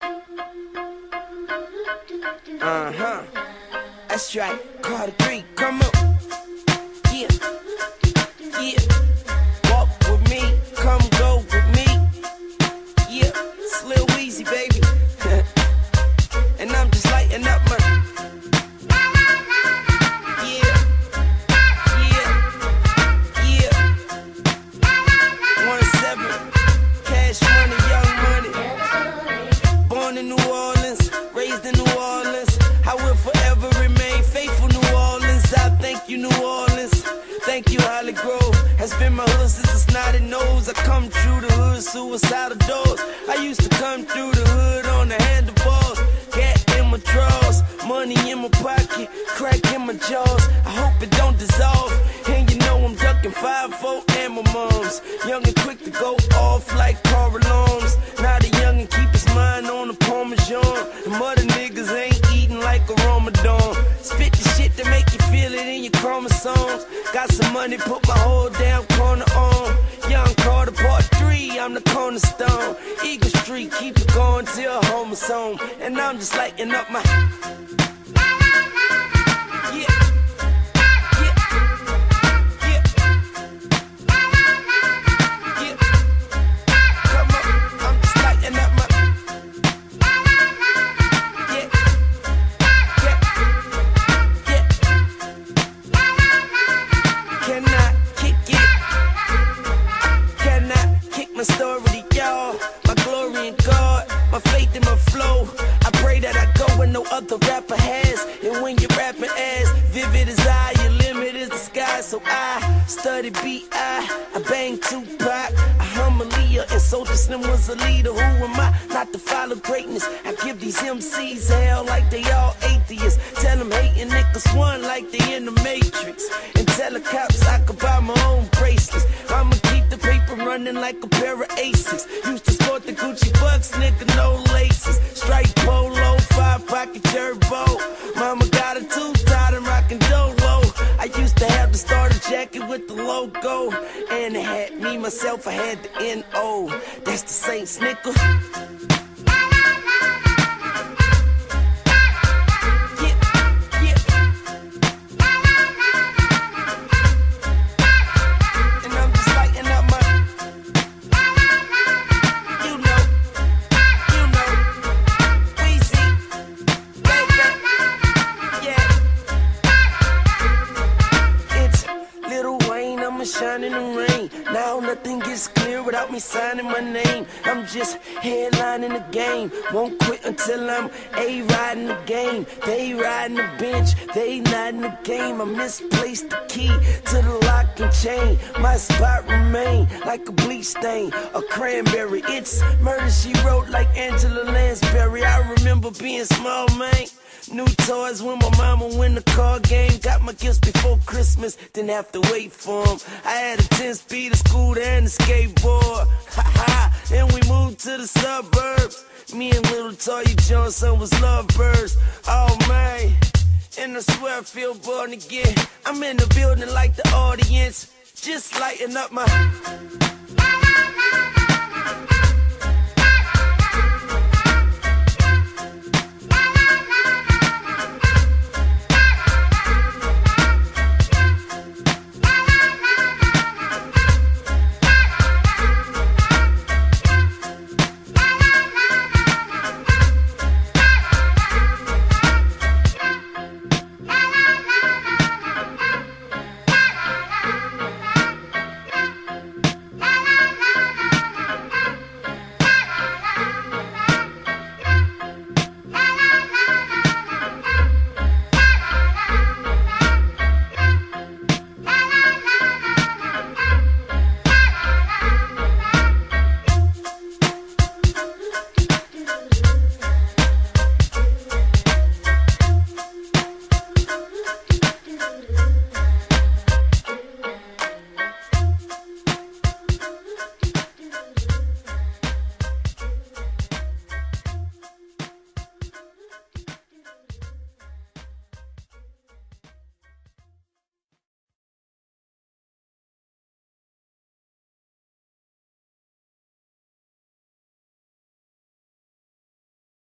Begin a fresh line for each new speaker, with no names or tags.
That's right, Carter Creek, come on. Yeah, yeah. Walk with me, come go with me. Yeah, it's Lil Weezy, baby. And I'm just lighting up my. Yeah, yeah, yeah. 17, cash money, young money. Born in New Orleans, raised in New Orleans. I will forever remain faithful, New Orleans. I thank you, New Orleans. Thank you, Holly Grove. Has been my hood since a snotty nose. I come through the hood, suicidal doors. I used to come through the hood on the handlebars. Gat in my drawers, money in my pocket, crack in my jaws. I hope it don't dissolve. And you know I'm ducking 5-4 and my mom's. Young and quick to go off like car alarms. Now the young and keep his mind on the Parmesan. The mother niggas ain't eating like a Ramadan. Spit the shit to make you feel it in your chromosomes. Got some money, put my whole damn corner on. Young Carter Part 3, I'm the cornerstone. Eagle Street, keep it going till home is home. And I'm just lighting up my. Yeah. Story to y'all, my glory in God, my faith in my flow. I pray that I go where no other rapper has. And when you're rapping as vivid as I, your limit is the sky. So I study B.I., bang Tupac, I hum Aaliyah, and Soulja Slim was a leader. Who am I not to follow greatness? I give these MCs hell like they all atheists. Tell them hating niggas won like they in the Matrix. And tell the cops I could buy my own bracelets. I'ma keep the paper running like a pair of aces. Used to sport the Gucci Bucks, nigga, no laces. Straight polo, 5-pocket turbo. Mama got a tooth-tied and rockin' Dolo. I used to have the starter jacket with the logo. And it had me, myself, I had the N.O. That's the Saints, nigga. Shine in the rain. Now nothing gets clear without me signing my name. I'm just headlining the game. Won't quit until I'm A-riding the game. They riding the bench, they not in the game. I misplaced the key to the lock and chain. My spot remain like a bleach stain, a cranberry. It's murder she wrote like Angela Lansbury. I remember being small, man. New toys when my mama win the car game. Got my gifts before Christmas, didn't have to wait for them. I had a 10-speed scooter and a skateboard. Ha-ha, and we moved to the suburbs. Me and little Toya Johnson was lovebirds. Oh man, and I swear I feel born again. I'm in the building like the audience, just lighting up my.